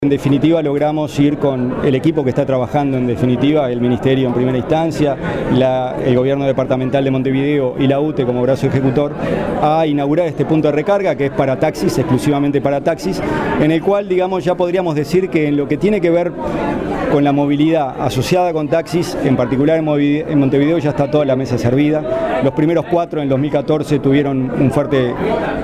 En definitiva logramos ir con el equipo que está trabajando, en definitiva el Ministerio en primera instancia, el Gobierno Departamental de Montevideo y la UTE como brazo ejecutor, a inaugurar este punto de recarga que es para taxis, exclusivamente para taxis, en el cual, digamos, ya podríamos decir que en lo que tiene que ver con la movilidad asociada con taxis, en particular en Montevideo ya está toda la mesa servida. Los primeros 4 en 2014 tuvieron un fuerte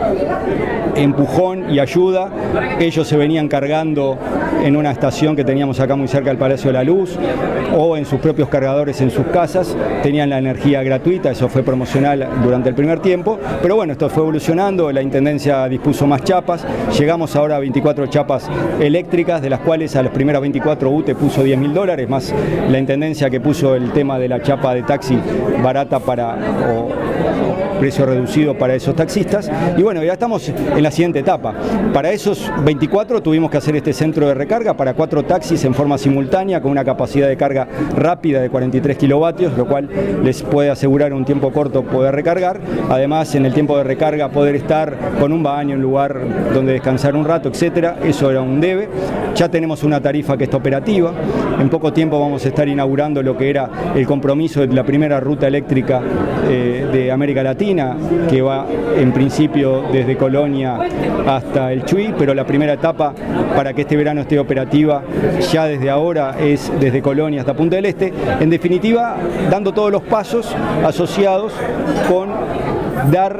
empujón y ayuda. Ellos se venían cargando en una estación que teníamos acá muy cerca del Palacio de la Luz o en sus propios cargadores en sus casas, tenían la energía gratuita, eso fue promocional durante el primer tiempo, pero bueno, esto fue evolucionando, la Intendencia dispuso más chapas, llegamos ahora a 24 chapas eléctricas, de las cuales a las primeras 24 UTE puso $10.000, más la Intendencia que puso el tema de la chapa de taxi barata o precio reducido para esos taxistas, y bueno, ya estamos en la siguiente etapa. Para esos 24 tuvimos que hacer este centro de recarga para 4 taxis en forma simultánea con una capacidad de carga rápida de 43 kilovatios, lo cual les puede asegurar en un tiempo corto poder recargar, además en el tiempo de recarga poder estar con un baño, un lugar donde descansar un rato, etcétera. Eso era un debe. Ya tenemos una tarifa que está operativa, en poco tiempo vamos a estar inaugurando lo que era el compromiso de la primera ruta eléctrica de América Latina, que va en principio desde Colonia hasta el Chuy, pero la primera etapa para que este verano esté operativa ya desde ahora es desde Colonia hasta Punta del Este, en definitiva dando todos los pasos asociados con dar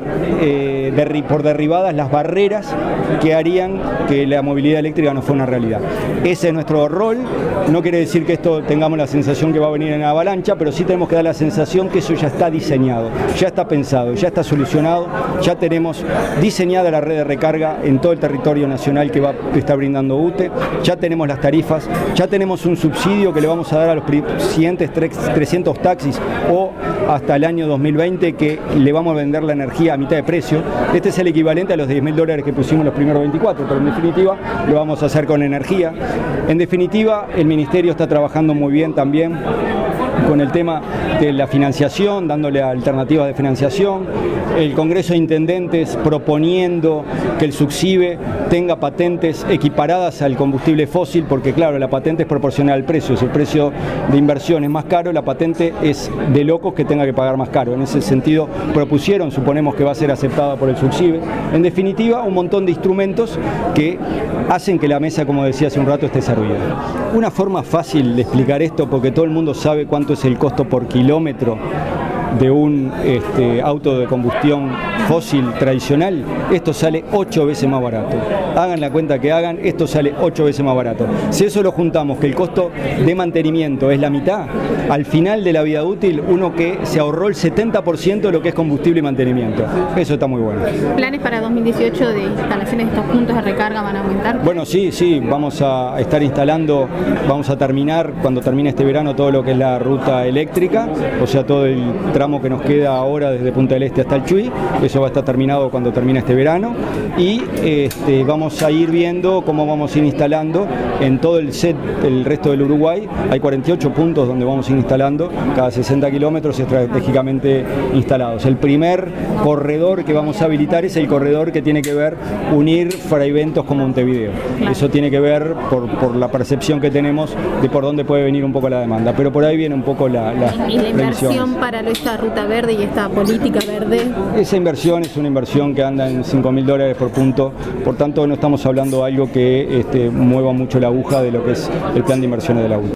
por derribadas las barreras que harían que la movilidad eléctrica no fuera una realidad. Ese es nuestro rol, no quiere decir que esto tengamos la sensación que va a venir en avalancha, pero sí tenemos que dar la sensación que eso ya está diseñado, ya está pensado, ya está solucionado, ya tenemos diseñada la red de recarga en todo el territorio nacional que está brindando UTE, ya tenemos las tarifas, ya tenemos un subsidio que le vamos a dar a los siguientes 300 taxis o hasta el año 2020 que le vamos a vender la energía a mitad de precio. Este es el equivalente a los $10.000 que pusimos los primeros 24, pero en definitiva lo vamos a hacer con energía. En definitiva, el Ministerio está trabajando muy bien también con el tema de la financiación, dándole alternativas de financiación, el Congreso de Intendentes proponiendo que el SUBSIBE tenga patentes equiparadas al combustible fósil, porque claro, la patente es proporcional al precio, si el precio de inversión es más caro, la patente es de locos que tenga que pagar más caro. En ese sentido propusieron, suponemos que va a ser aceptada por el SUBSIBE. En definitiva, un montón de instrumentos que hacen que la mesa, como decía hace un rato, esté servida. Una forma fácil de explicar esto, porque todo el mundo sabe cuánto es el costo por kilómetro de un auto de combustión fósil tradicional, esto sale 8 veces más barato. Hagan la cuenta que hagan, esto sale 8 veces más barato. Si eso lo juntamos, que el costo de mantenimiento es la mitad, al final de la vida útil, uno que se ahorró el 70% de lo que es combustible y mantenimiento. Eso está muy bueno. ¿Planes para 2018 de instalaciones de estos puntos de recarga van a aumentar? Bueno, sí, vamos a estar instalando, vamos a terminar, cuando termine este verano, todo lo que es la ruta eléctrica, o sea, todo el tramo que nos queda ahora desde Punta del Este hasta el Chuy, eso va a estar terminado cuando termine este verano, y vamos a ir viendo cómo vamos a ir instalando en todo el resto del Uruguay. Hay 48 puntos donde vamos a ir instalando, cada 60 kilómetros estratégicamente instalados. El primer corredor que vamos a habilitar es el corredor que tiene que ver unir fraiventos con Montevideo. Eso tiene que ver por la percepción que tenemos de por dónde puede venir un poco la demanda, pero por ahí viene un poco la ¿Y la inversión para esta ruta verde y esta política verde? Esa inversión es una inversión que anda en $5.000 por punto, por tanto no estamos hablando de algo que mueva mucho la aguja de lo que es el plan de inversiones de la UTE.